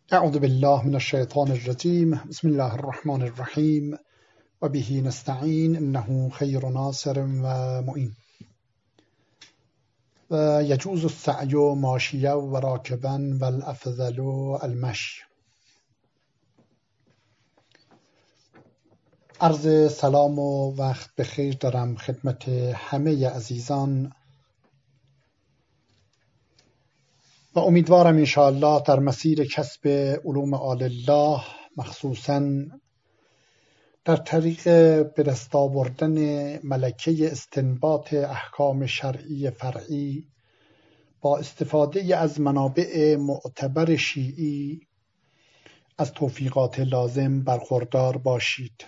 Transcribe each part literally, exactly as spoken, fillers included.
اعوذ بالله من الشیطان الرجیم. بسم الله الرحمن الرحیم و به نستعین انه خیر ناصر و معین. و یجوز السعی ماشیا و راکبا و الافضل المشی. عرض سلام و وقت بخیر دارم خدمت همه عزیزان و امیدوارم انشاءالله در مسیر کسب علوم آل الله، مخصوصاً در طریق به دست آوردن ملکه استنباط احکام شرعی فرعی با استفاده از منابع معتبر شیعی از توفیقات لازم برخوردار باشید.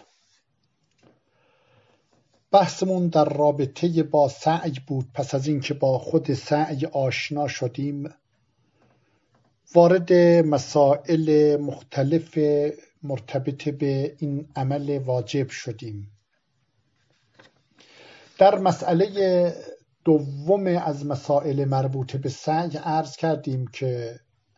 بحثمون در رابطه با سعی بود. پس از اینکه با خود سعی آشنا شدیم، وارد مسائل مختلف مرتبط به این عمل واجب شدیم. در مسئله دوم از مسائل مربوط به سعی عرض کردیم که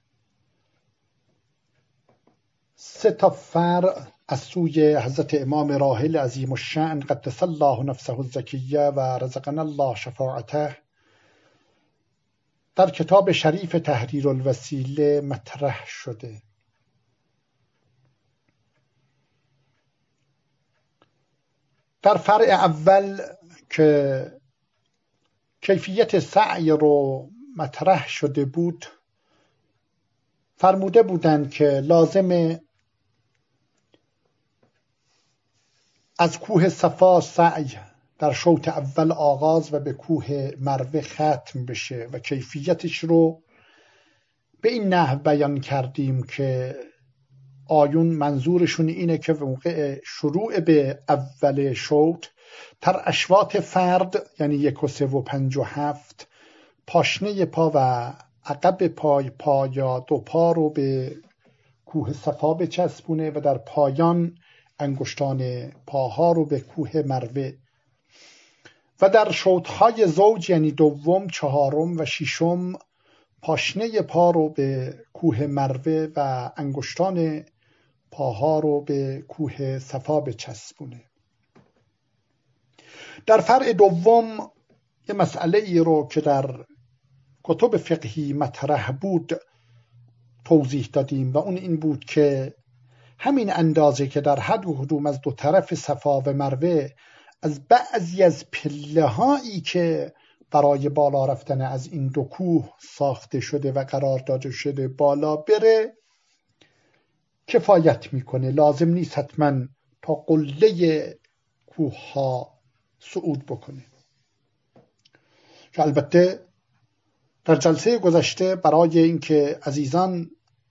سه تا فرع از سوی حضرت امام راحل عظیم الشأن قدس الله نفسه الزکیه و رزقنا الله شفاعته در کتاب شریف تحریر الوسیله مطرح شده. در فرع اول که کیفیت سعی رو مطرح شده بود، فرموده بودند که لازم از کوه صفا سعی در شوط اول آغاز و به کوه مروه ختم بشه و کیفیتش رو به این نحو بیان کردیم که آیون منظورشون اینه که موقع شروع به اول شوط در اشواط فرد، یعنی یک و سه و پنج و هفت، پاشنه پا و عقب پای پا یا دو پا رو به کوه صفا بچسبونه و در پایان انگشتان پاها رو به کوه مروه و در شوطهای زوج یعنی دوم، چهارم و ششم پاشنه پا رو به کوه مروه و انگشتان پاها رو به کوه صفا بچسبونه. در فرع دوم یه مسئله ای رو که در کتب فقهی مطرح بود توضیح دادیم و اون این بود که همین اندازه که در حد و حدوم از دو طرف صفا و مروه از بعضی از پله هایی که برای بالا رفتن از این دو کوه ساخته شده و قرار داده شده بالا بره کفایت میکنه. لازم نیست حتما تا قله کوه ها صعود بکنه. که البته در جلسه گذشته برای اینکه عزیزان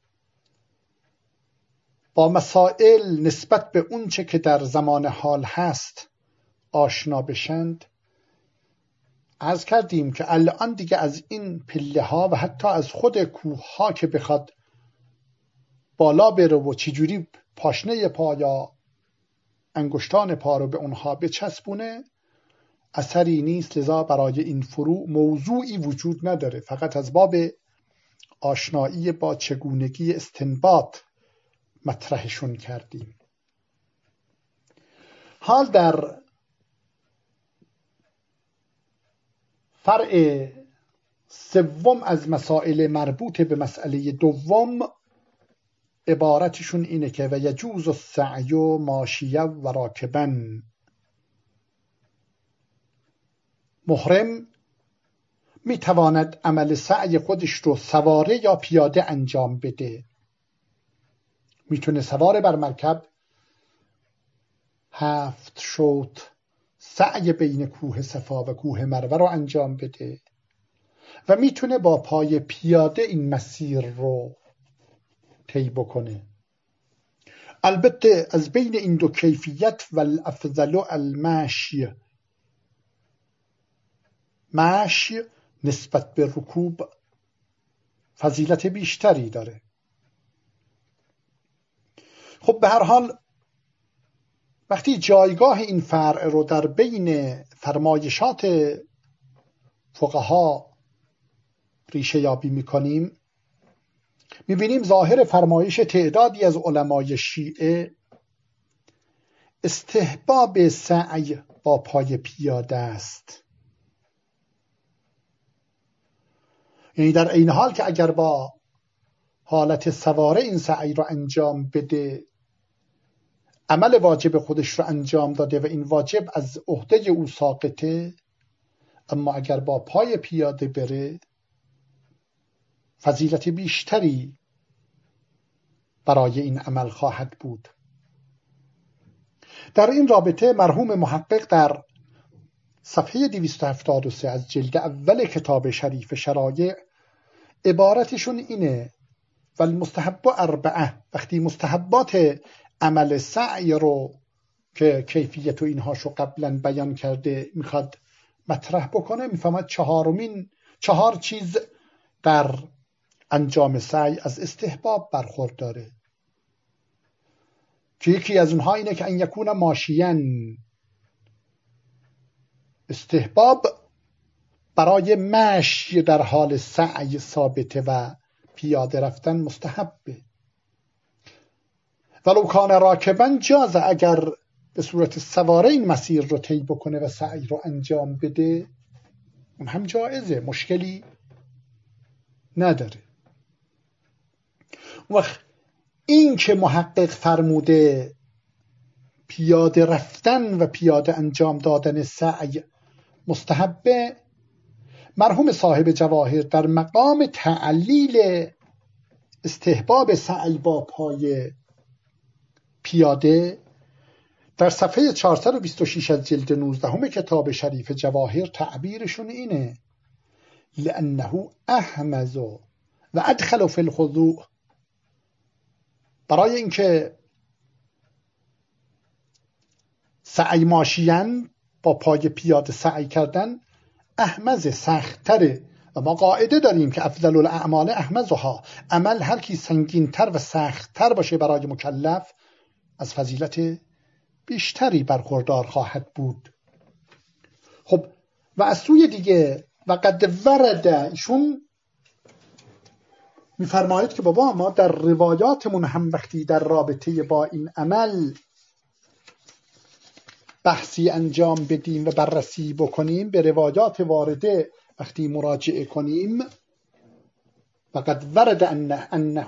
با مسائل نسبت به اونچه که در زمان حال هست آشنا بشند، عرض کردیم که الان دیگه از این پله ها و حتی از خود کوه ها که بخواد بالا بره و چجوری پاشنه پا یا انگشتان پا رو به اونها بچسبونه اثری نیست. لذا برای این فروع موضوعی وجود نداره، فقط از باب آشنایی با چگونگی استنباط مطرحشون کردیم. حال در فرع سوم از مسائل مربوط به مسئله دوم عبارتشون اینه که و یجوز السعی ماشیا و راکبا. محرم میتواند عمل سعی خودش رو سواره یا پیاده انجام بده. میتونه سوار بر مرکب هفت شوط سعی بین کوه صفا و کوه مروه رو انجام بده و میتونه با پای پیاده این مسیر رو طی بکنه. البته از بین این دو کیفیت و الافضل المشی، مشی نسبت به رکوب فضیلت بیشتری داره. خب به هر حال وقتی جایگاه این فرع رو در بین فرمایشات فقها ریشه یابی میکنیم، میبینیم ظاهر فرمایش تعدادی از علمای شیعه استحباب سعی با پای پیاده است. یعنی در این حال که اگر با حالت سواره این سعی رو انجام بده، عمل واجب خودش رو انجام داده و این واجب از عهده او ساقطه، اما اگر با پای پیاده بره فضیلت بیشتری برای این عمل خواهد بود. در این رابطه مرحوم محقق در صفحه دویست و هفتاد و سه از جلد اول کتاب شریف شرایع عبارتشون اینه: والمستحب اربعه. وقتی مستحبات عمل سعی رو که کیفیت و اینهاشو قبلا بیان کرده میخواد مطرح بکنه، میفهمد چهارمین چهار چیز در انجام سعی از استحباب برخورداره که یکی از اونها اینه که ان یکون ماشیان. استحباب برای مشی در حال سعی ثابته و پیاده رفتن مستحبه. ولو کان راکبا جاز، اگر به صورت سواره این مسیر رو طی بکنه و سعی رو انجام بده اون هم جایزه، مشکلی نداره. وقت این که محقق فرموده پیاده رفتن و پیاده انجام دادن سعی مستحبه، مرحوم صاحب جواهر در مقام تعلیل استحباب سعی با پای پیاده در صفحه چهارصد و بیست و شش از جلد نوزده کتاب شریف جواهر تعبیرشون اینه: لأنه احمز و ادخل فی الخضوع. برای اینکه سعی ماشیان با پای پیاده سعی کردن احمز سخت‌تره و ما قاعده داریم که افضل الاعمال احمزها. عمل هر کی سنگین‌تر و سخت‌تر باشه برای مکلف از فضیلت بیشتری برخوردار خواهد بود. خب و از سوی دیگه و قد ورد، ایشون میفرماید که بابا ما در روایاتمون هم وقتی در رابطه با این عمل بحثی انجام بدیم و بررسی بکنیم، به روایات وارده وقتی مراجعه کنیم، وقد ورد انه انه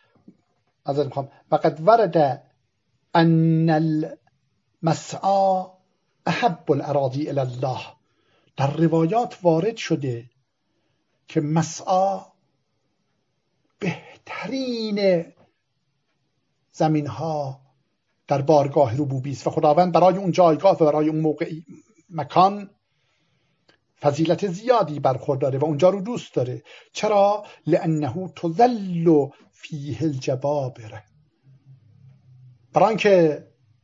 وقد ورد ان المسعى احب الاراضی الی الله. در روایات وارد شده که مسعی بهترین زمین ها در بارگاه ربوبی است و خداوند برای اون جایگاه و برای اون موقع مکان فضیلت زیادی برخورداره و اونجا رو دوست داره. چرا؟ لانه تذل فیه الجبابره. برای اینکه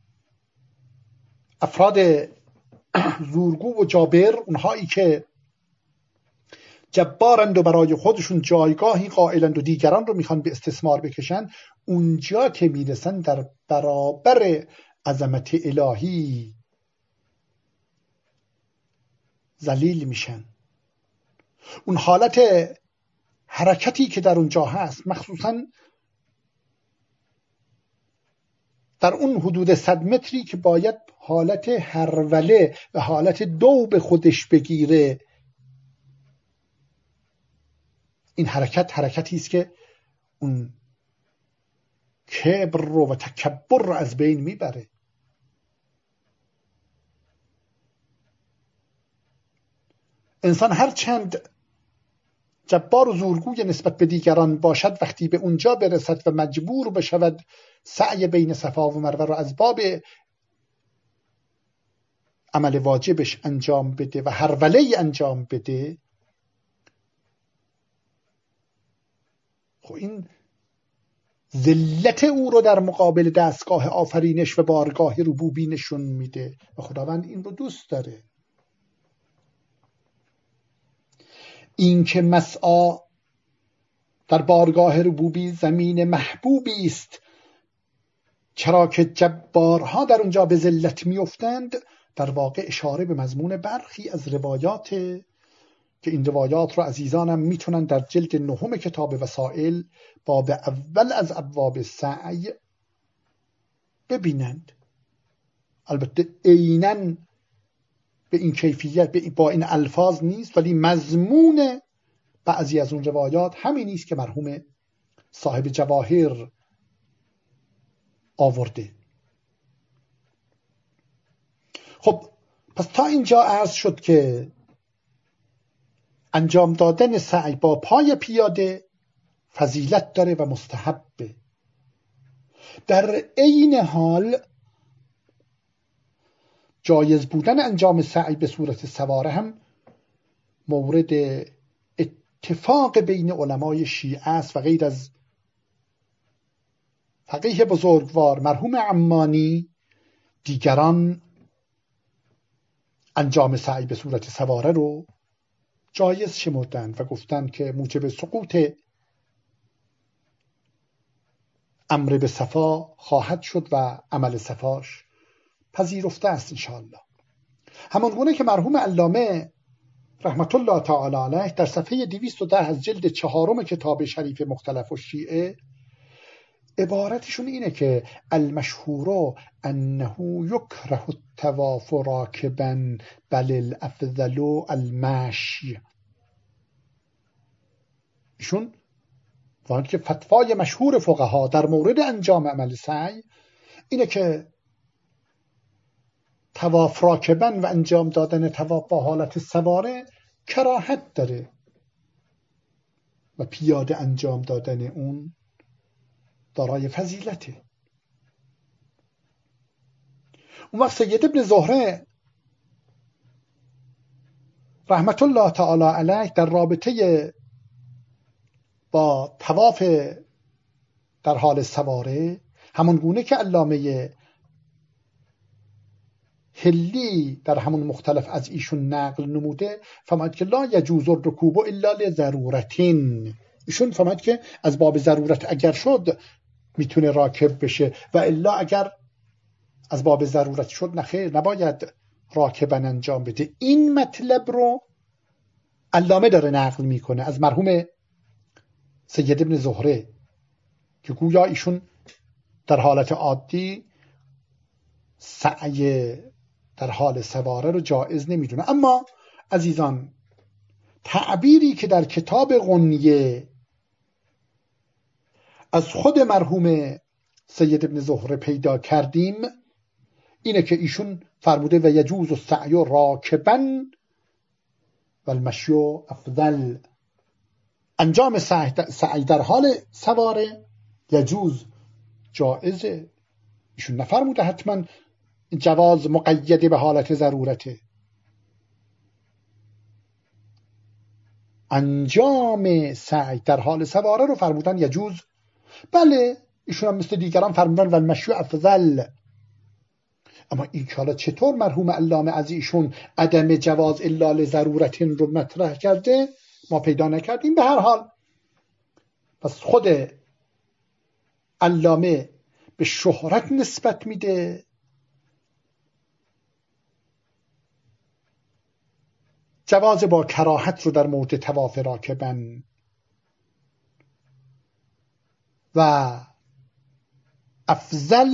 افراد زورگو و جابر، اونهایی که جبارند و برای خودشون جایگاهی قائلند و دیگران رو میخوان به استثمار بکشن، اونجا که میرسن در برابر عظمت الهی ذلیل میشن. اون حالت حرکتی که در اونجا هست، مخصوصا در اون حدود صد متری که باید حالت هروله و حالت دو به خودش بگیره، این حرکت حرکتی است که اون کبر رو و تکبر رو از بین میبره. انسان هر چند جبار و زورگوی نسبت به دیگران باشد، وقتی به اونجا برسد و مجبور بشود سعی بین صفا و مروه رو از باب عمل واجبش انجام بده و هروله انجام بده، خب این ذلت او رو در مقابل دستگاه آفرینش و بارگاه ربوبی نشون میده و خداوند این رو دوست داره. این که مسعی در بارگاه ربوبی زمین محبوبی است، چرا که جبارها در اونجا به ذلت میافتند، در واقع اشاره به مضمون برخی از روایات که این روایات رو عزیزانم میتونن در جلد نهم کتاب وسائل باب اول از ابواب سعی ببینند. البته عیناً به این کیفیت با این الفاظ نیست، ولی مضمون بعضی از اون روایات همین نیست که مرحوم صاحب جواهر آورده. خب پس تا اینجا عرض شد که انجام دادن سعی با پای پیاده فضیلت داره و مستحبه. در عین حال جایز بودن انجام سعی به صورت سواره هم مورد اتفاق بین علمای شیعه است و غیر از فقیه بزرگوار مرحوم عمانی دیگران انجام سعی به صورت سواره رو جایز شمردند و گفتند که موجب سقوط امر به صفا خواهد شد و عمل صفاش پذیرفته است انشاءالله. همانگونه که مرحوم علامه رحمت الله تعالی علیه در صفحه دویست و ده از جلد چهارم کتاب شریف مختلف الشیعه عبارتشون اینه که المشهور انه یکره الطواف راکبا بل الافضل المشی. ایشون وقتی که فتوای مشهور فقها در مورد انجام عمل سعی اینه که طواف راکبا و انجام دادن طواف با حالت سواره کراهت داره و پیاده انجام دادن اون دارای فضیلته. اون وقت سید ابن زهره رحمت الله تعالی علیه در رابطه با طواف در حال سواره همون گونه که علامه هلی در همون مختلف از ایشون نقل نموده فرمود که لا یجوز الرکوب الا لضرورتین. ایشون فرمود که از باب ضرورت اگر شد میتونه راکب بشه و الا اگر از باب ضرورت شد نخیر نباید راکبا انجام بده. این مطلب رو علامه داره نقل میکنه از مرحوم سید ابن زهره که گویا ایشون در حالت عادی سعی در حال سواره رو جایز نمیدونه. اما عزیزان تعبیری که در کتاب غنیه از خود مرحوم سید ابن زهره پیدا کردیم اینه که ایشون فرموده و یجوز السعی راکبا و المشی افضل. انجام سعی در حال سواره یجوز جائزه. ایشون نفرموده حتما جواز مقید به حالت ضرورته. انجام سعی در حال سواره رو فرمودن یجوز. بله ایشون هم مثل دیگران فرمودن و المشی افضل. اما این حالا چطور مرحوم علامه از ایشون عدم جواز الا لضرورت رو مطرح کرده ما پیدا نکردیم. به هر حال پس خود علامه به شهرت نسبت میده جواز با کراهت رو در مورد طواف راکبن و افضل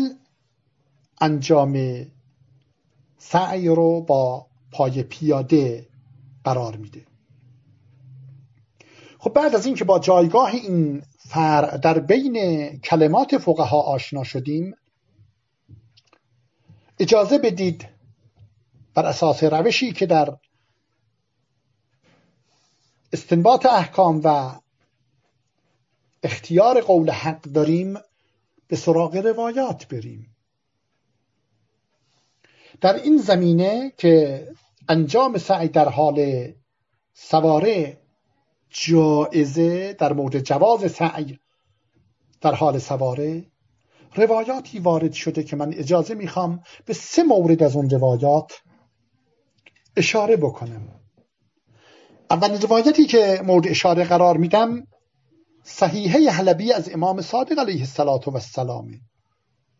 انجام سعی رو با پای پیاده قرار میده. خب بعد از این که با جایگاه این فرع در بین کلمات فقها آشنا شدیم اجازه بدید بر اساس روشی که در استنباط احکام و اختیار قول حق داریم به سراغ روایات بریم. در این زمینه که انجام سعی در حال سواره جائزه، در مورد جواز سعی در حال سواره روایاتی وارد شده که من اجازه میخوام به سه مورد از اون روایات اشاره بکنم. اولین روایتی که مورد اشاره قرار میدم صحیحه حلبی از امام صادق علیه السلام.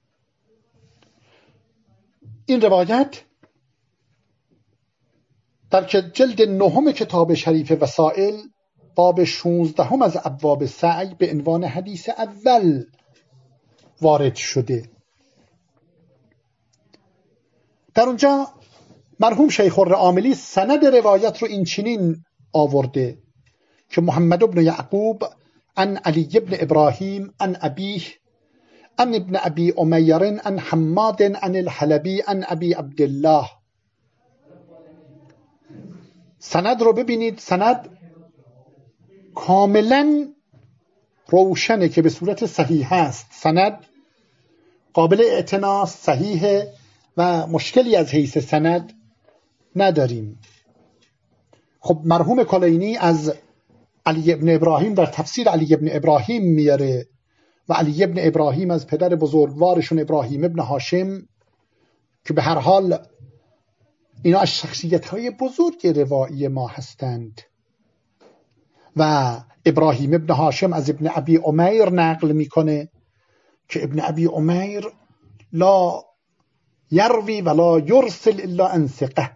این روایت در جلد نهم کتاب شریف وسائل باب شانزدهم از ابواب سعی به عنوان حدیث اول وارد شده. در اونجا مرحوم شیخ الرعاملی سند روایت رو این چنین آورده که محمد بن یعقوب عن علی بن ابراهیم عن ابیه عن ابن ابی امیر عن حماد عن الحلبی عن ابی عبدالله. سند رو ببینید، سند کاملا روشنه که به صورت صحیح است، سند قابل اعتناست، صحیحه و مشکلی از حیث سند نداریم. خب مرحوم کلینی از علی ابن ابراهیم در تفسیر علی ابن ابراهیم میاره و علی ابن ابراهیم از پدر بزرگوارشون ابراهیم ابن هاشم که به هر حال اینا از شخصیت‌های بزرگ روایی ما هستند و ابراهیم ابن هاشم از ابن ابی امیر نقل میکنه که ابن ابی امیر لا یروی ولا یرسل الا عن ثقه،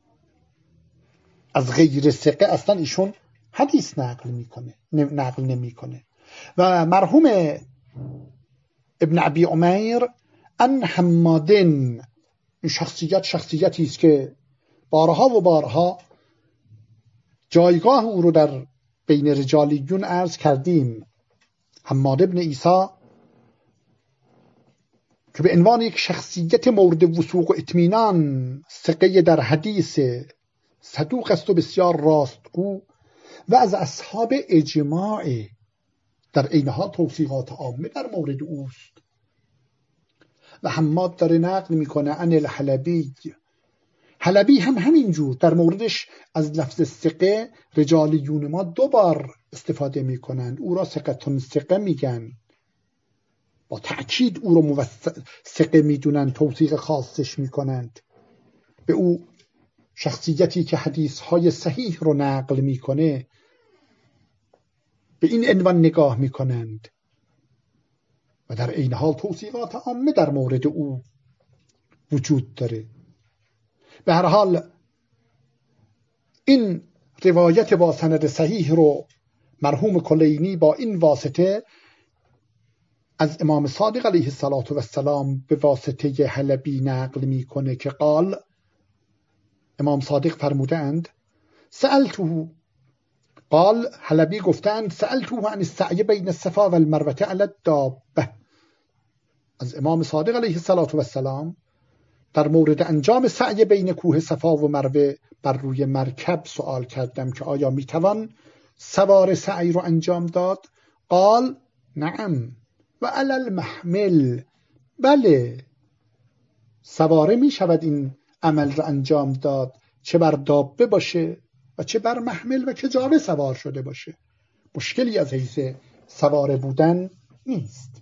از غیر ثقه اصلا ایشون حدیث نقل میکنه نقل نمیکنه. و مرحوم ابن ابی امیر ان حمادن، این شخصیت شخصیتی است که بارها و بارها جایگاه او رو در بین رجالیون عرض کردیم. حماد ابن عیسی که به عنوان یک شخصیت مورد وثوق و اطمینان، ثقه در حدیث، صدوق است و بسیار راستگو و از اصحاب اجماع، در عین حال توصیقات عامه در مورد اوست. و حماد داره نقل میکنه عن الحلبی، حلبی هم همینجور در موردش از لفظ ثقه رجالیون ما دو بار استفاده میکنند، او را ثقتون ثقه میگن، با تأکید او را ثقه میدونن، توثیق خاصش میکنند. به او شخصیتی که حدیث های صحیح رو نقل میکنه به این عنوان نگاه میکنند و در عین حال توصیقات عامه در مورد او وجود داره. به هر حال این روایت با سند صحیح رو مرحوم کلینی با این واسطه از امام صادق علیه السلام به واسطه حلبی نقل میکنه که قال، امام صادق فرمودند سألته، قال حلبی گفتند سألته عن السعی بین الصفا و المروه علی الدابه، از امام صادق علیه السلام در مورد انجام سعی بین کوه صفا و مروه بر روی مرکب سوال کردم که آیا میتوان سوار سعی رو انجام داد؟ قال نعم و علی المحمل، بله سواره می شود این عمل رو انجام داد، چه بر دابه باشه و چه بر محمل و که جاوه سوار شده باشه، مشکلی از حیث سواره بودن نیست.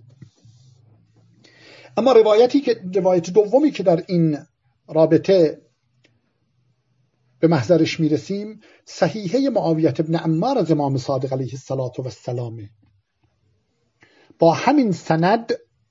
اما روایتی که روایت دومی که در این رابطه به محضرش میرسیم صحیحه معاویه ابن عمار از امام صادق علیه السلام، با همین سند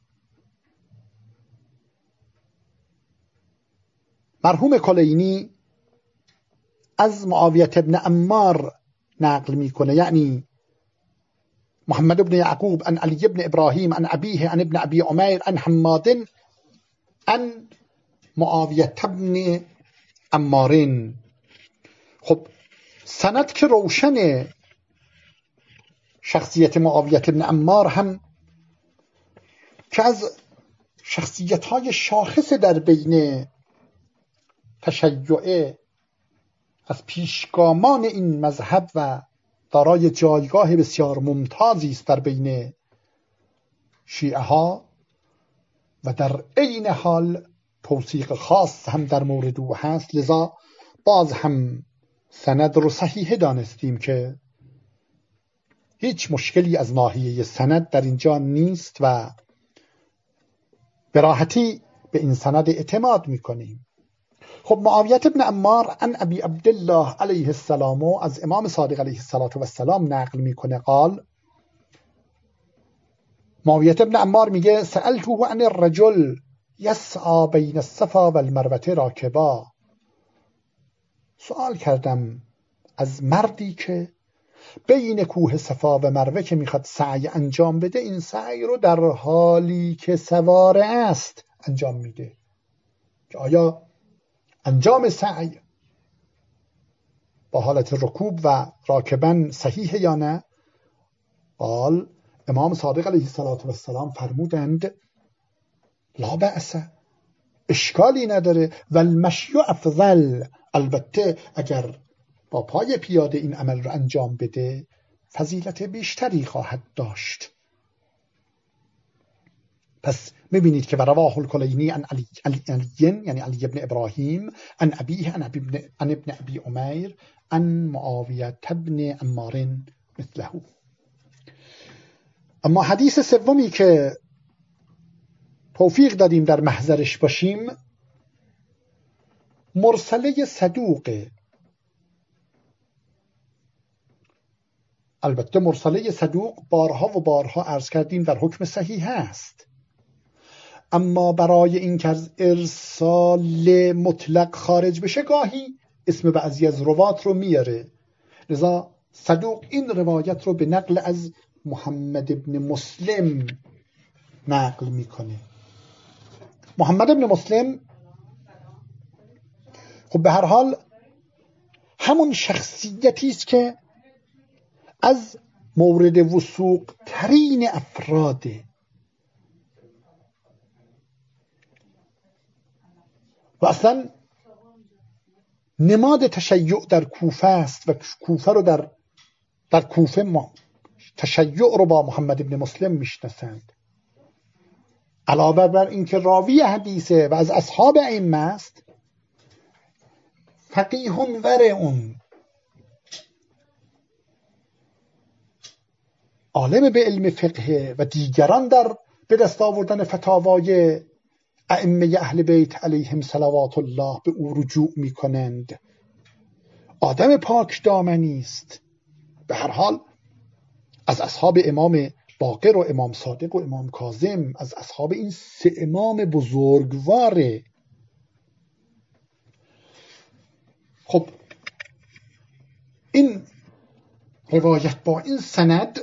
مرحوم کلینی از معاویه ابن عمار نقل میکنه، یعنی محمد ابن یعقوب عن علی ابن ابراهیم عن ابیه عن ابن ابی امیر عن حماد عن معاویه ابن عمارین. خب سند که روشن، شخصیت معاویه ابن عمار هم که از شخصیت‌های شاخص در بین تشیع، از پیشگامان این مذهب و دارای جایگاه بسیار ممتازی است در بین شیعه ها و در عین حال توثیق خاص هم در مورد او هست، لذا باز هم سند رو صحیح دانستیم که هیچ مشکلی از ناحیه سند در اینجا نیست و به راحتی به این سند اعتماد میکنیم. خب معاویه ابن عمار عن ابی عبدالله علیه السلام از امام صادق علیه السلام نقل میکنه قال، معاویه ابن عمار میگه سألته عن الرجل یسعى بین الصفا و المروه راکبا، سوال کردم از مردی که بین کوه صفا و مروه که میخواد سعی انجام بده، این سعی رو در حالی که سواره است انجام میده، که آیا انجام سعی با حالت رکوب و راکبن صحیح یا نه؟ قال امام صادق علیه السلام فرمودند لا بأس، اشکالی نداره، و المشی افضل، البته اگر با پای پیاده این عمل رو انجام بده فضیلت بیشتری خواهد داشت. پس میبینید که رواه الکلینی عن علی علی یعنی علی ابن ابراهیم عن ابیه عن ابن عن ابن ابی امیر عن معاویه ابن عمار مثله. اما حدیث سومی که توفیق دادیم در محضرش باشیم مرسله صدوقه. البته مرسله صدوق بارها و بارها عرض کردیم در حکم صحیح است، اما برای این که از ارسال مطلق خارج بشه گاهی اسم بعضی از روات رو میاره، لذا صدوق این روایت رو به نقل از محمد ابن مسلم نقل میکنه. محمد ابن مسلم خب به هر حال همون شخصیتی است که از مورد وثوق ترین افراده و اصلا نماد تشیع در کوفه است و کوفه رو در در کوفه ما تشیع رو با محمد ابن مسلم میشناسند. علاوه بر اینکه راوی حدیثه و از اصحاب ائمه است، فقیه ورع، عالم به علم فقه و دیگران در به دست آوردن فتاوای ائمه اهل بیت علیهم صلوات الله به او رجوع می کنند. آدم پاک دامنی است. به هر حال از اصحاب امام باقر و امام صادق و امام کاظم، از اصحاب این سه امام بزرگواره. خب این روایت با این سند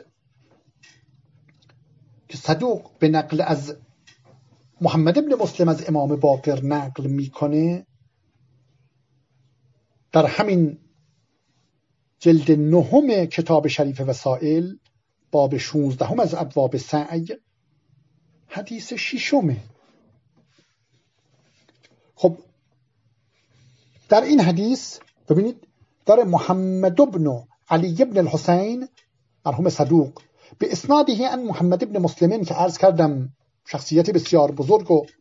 که صدوق به نقل از محمد ابن مسلم از امام باقر نقل میکنه، در همین جلد نهم کتاب شریف وسائل باب شانزدهم از ابواب سعی حدیث ششمه. خب در این حدیث ببینید داره محمد ابن علی ابن الحسین مرحوم صدوق به اسناده عن محمد ابن مسلمین که عرض کردم شخصیت بسیار بزرگ و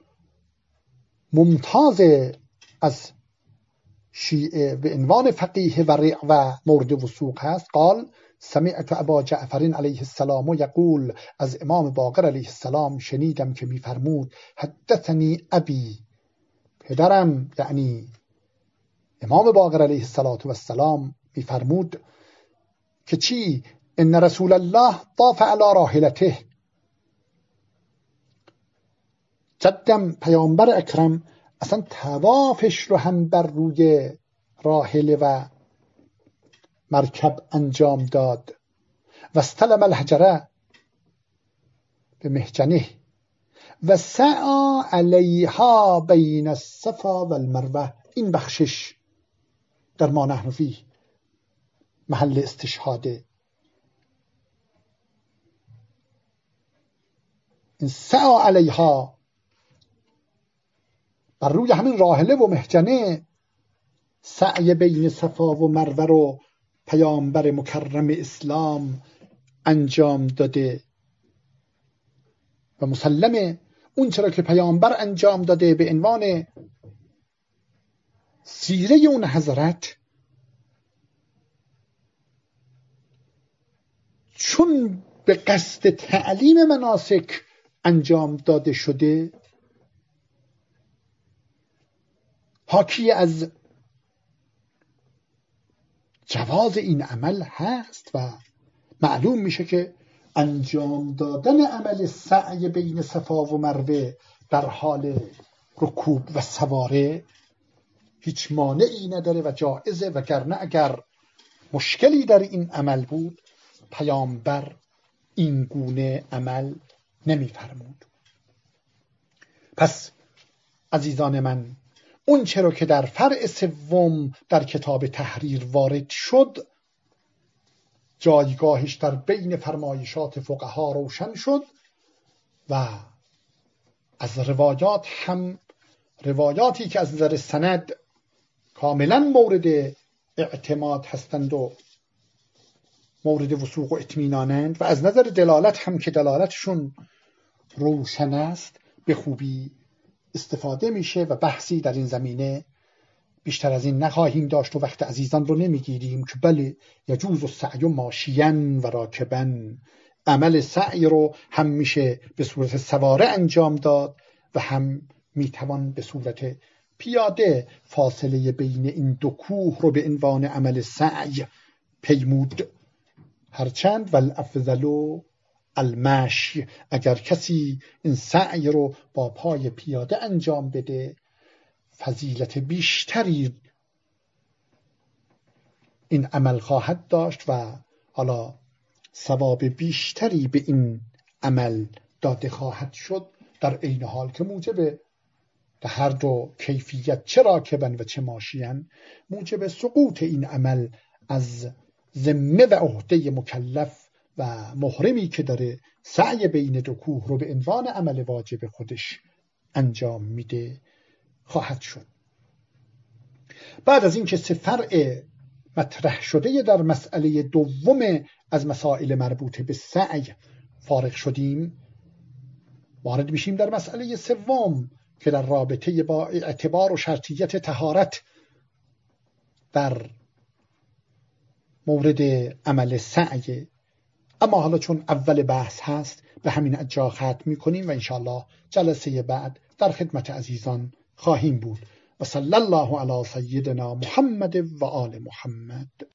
ممتاز از شیعه به عنوان فقیه ورع و مورد وثوق هست. قال سمعت ابا جعفر علیه السلام یقول، از امام باقر علیه السلام شنیدم که میفرمود حدثنی ابی، پدرم یعنی امام باقر علیه السلام میفرمود که چی؟ ان رسول الله طاف علی راحلته، جدم پیامبر اکرم اصلا طوافش رو هم بر روی راحله و مرکب انجام داد. و استلم الحجره به محجنه و سعی علیها بین الصفا و المروه. این بخشش در ما نحن فیه محل استشهاده. این سعی علیها بر روی همین راحله و محجنه سعی بین صفا و مروه رو پیامبر مکرم اسلام انجام داده و مسلمه اون چرا که پیامبر انجام داده به عنوان سیره اون حضرت، چون به قصد تعلیم مناسک انجام داده شده، حاکی از جواز این عمل هست و معلوم میشه که انجام دادن عمل سعی بین صفا و مروه در حال رکوب و سواره هیچ مانعی نداره و جایزه، وگرنه اگر مشکلی در این عمل بود پیامبر این گونه عمل نمی‌فرمود. پس عزیزان من، اون چرا که در فرع سوم در کتاب تحریر وارد شد جایگاهش در بین فرمایشات فقها روشن شد و از روایات هم روایاتی که از نظر سند کاملا مورد اعتماد هستند و مورد وثوق و اطمینانند و از نظر دلالت هم که دلالتشون روشن است به خوبی استفاده میشه و بحثی در این زمینه بیشتر از این نخواهیم داشت و وقت عزیزان رو نمیگیریم که بله یجوز السعی ماشیاً و راکباً، عمل سعی رو هم میشه به صورت سواره انجام داد و هم میتوان به صورت پیاده فاصله بین این دو کوه رو به عنوان عمل سعی پیمود. هرچند والافضل المشی، اگر کسی این سعی رو با پای پیاده انجام بده فضیلت بیشتری این عمل خواهد داشت و حالا ثواب بیشتری به این عمل داده خواهد شد، در عین حال که موجب در هر دو کیفیت چه راکبن و چه ماشیان موجب سقوط این عمل از ذمه و عهده مکلف و محرمی که داره سعی بین دو کوه رو به عنوان عمل واجب خودش انجام میده خواهد شد. بعد از این که سه فرع مطرح شده در مسئله دوم از مسائل مربوط به سعی فارغ شدیم، وارد میشیم در مسئله سوم که در رابطه با اعتبار و شرطیت طهارت در مورد عمل سعی. اما حالا چون اول بحث هست به همین اجا ختم میکنیم و انشاءالله جلسه بعد در خدمت عزیزان خواهیم بود. و صلی الله علی سیدنا محمد و آل محمد.